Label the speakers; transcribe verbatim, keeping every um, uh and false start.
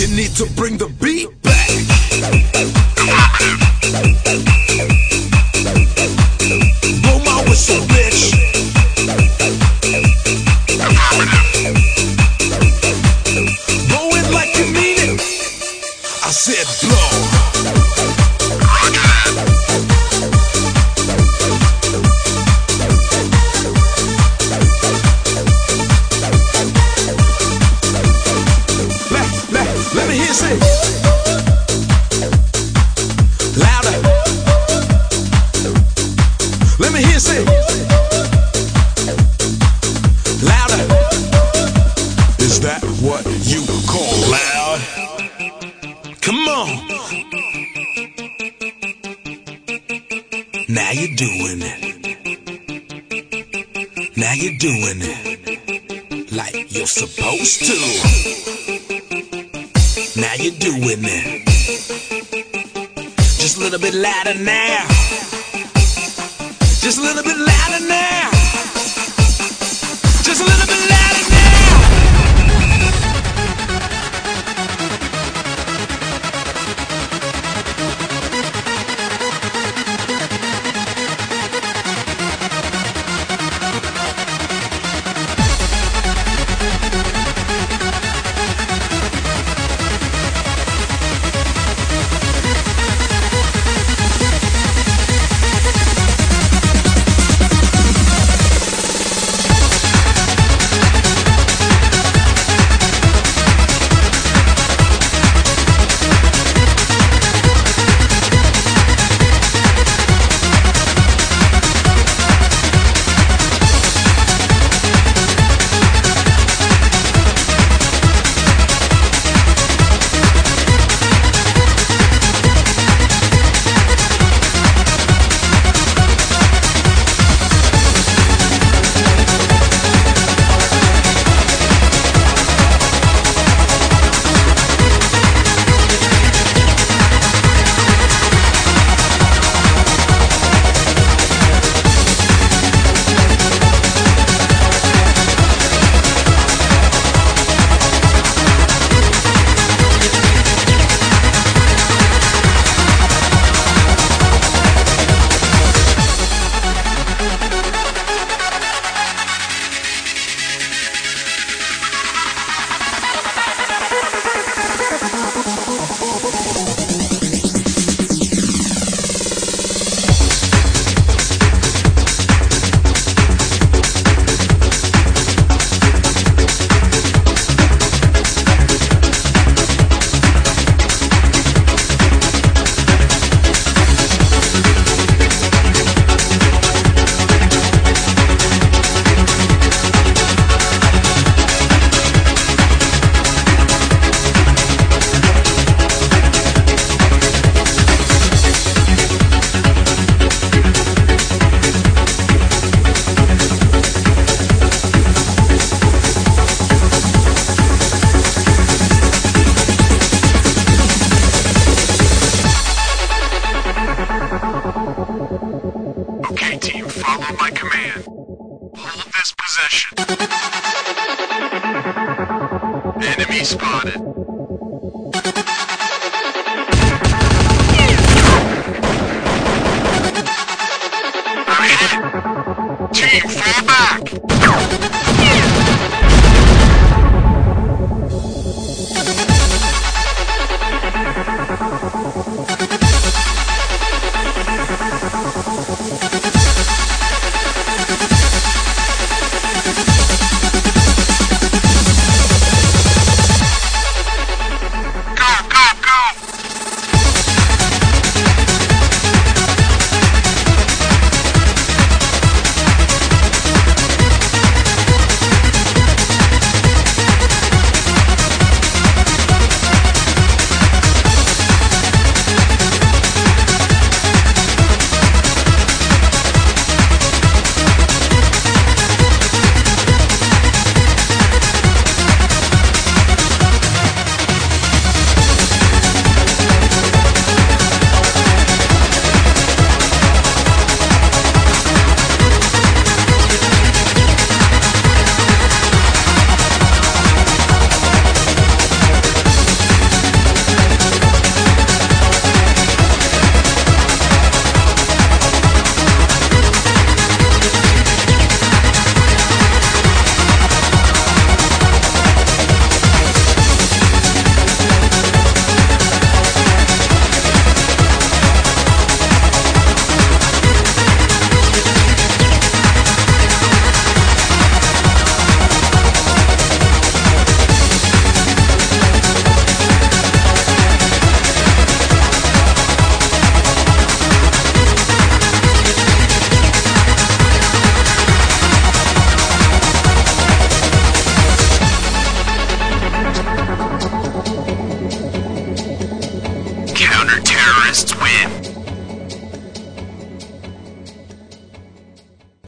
Speaker 1: You need to bring the beat back. Blow my whistle, bitch. Blow it like you mean it. I said blow. Let me hear you say louder. Let me hear you say louder. Is that what you call loud? Come on. Now you're doing it. Now you're doing it like you're supposed to. Now you're doing it. Just a little bit louder now. Just a little bit louder now. Just a little bit louder now. Okay, team, follow my command. Hold this position. Enemy spotted.